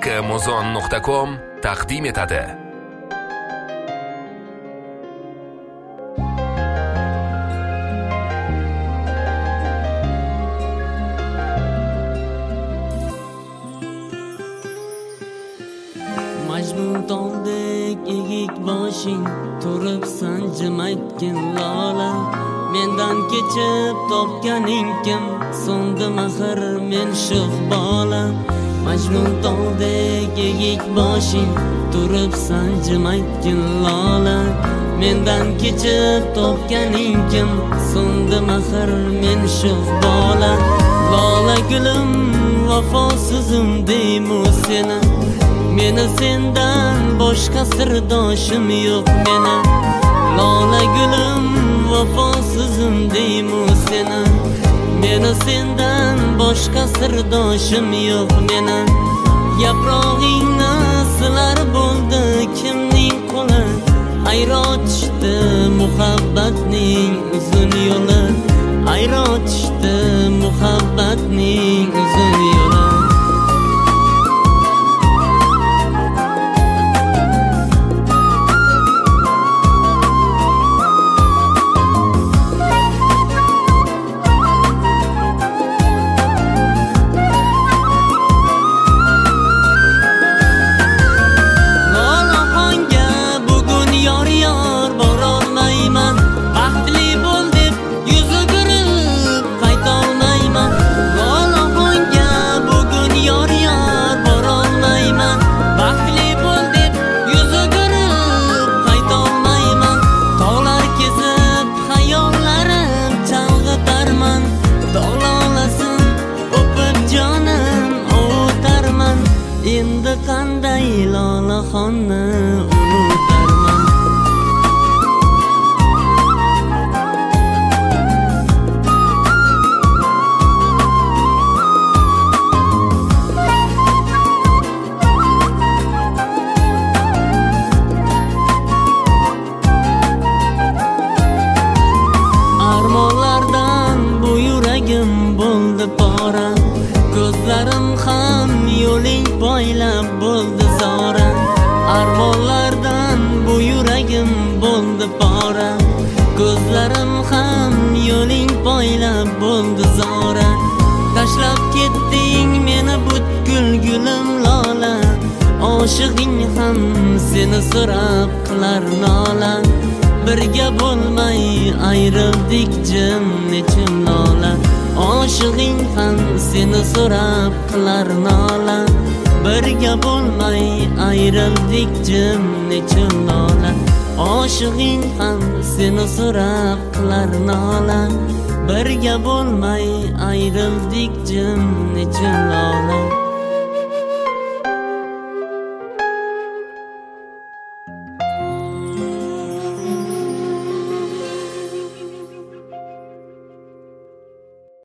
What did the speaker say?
Muzon.com taqdim etadi. Majnun tog'dek egik boshing turibsan jimaytgin lola. Mendan kechib topganing kim? So'ndi mahir men sho'x bola. Majnun tog'dek egik boshing turibsan jimaytgin lola. Mendan kechib topganing kim? So'ndi mahir men sho'x bola. Lola gulim vafosizim deymu seni. Meni sendan boshqa sirdoshim yo'q meni. Lola gulim vafosizim deymu seni. Meni sendan boshqa sirdoshim yo'q meni. Yaprog'ingni silar bo'ldi kimning qo'li? Ayrotishdi muhabbatning uzun yo'li. Ayrotishdi muhabbatning uzun yo'li. Endi qanday lolaxonni unutarman. Armonlardan bu yuragim bo'ldi pora. Ko'zlarim ham yo'ling poylab bo'ldi zora. Armonlardan bu yuragim bo'ldi pora. Ko'zlarim ham yo'ling poylab bo'ldi zora. Tashlab ketding meni butkul gulim lola. Oshig'ing ham seni so'rab qilar nola. Birga bo'lmay ayrildik jim nechun lola. Oshig'ing ham seni so'rab qilar nola. Birga bo'lmay ayrildik jim nechun lola. Oshig'ing ham seni so'rab qilar nola. Birga bo'lmay ayrildik jim nechun lola.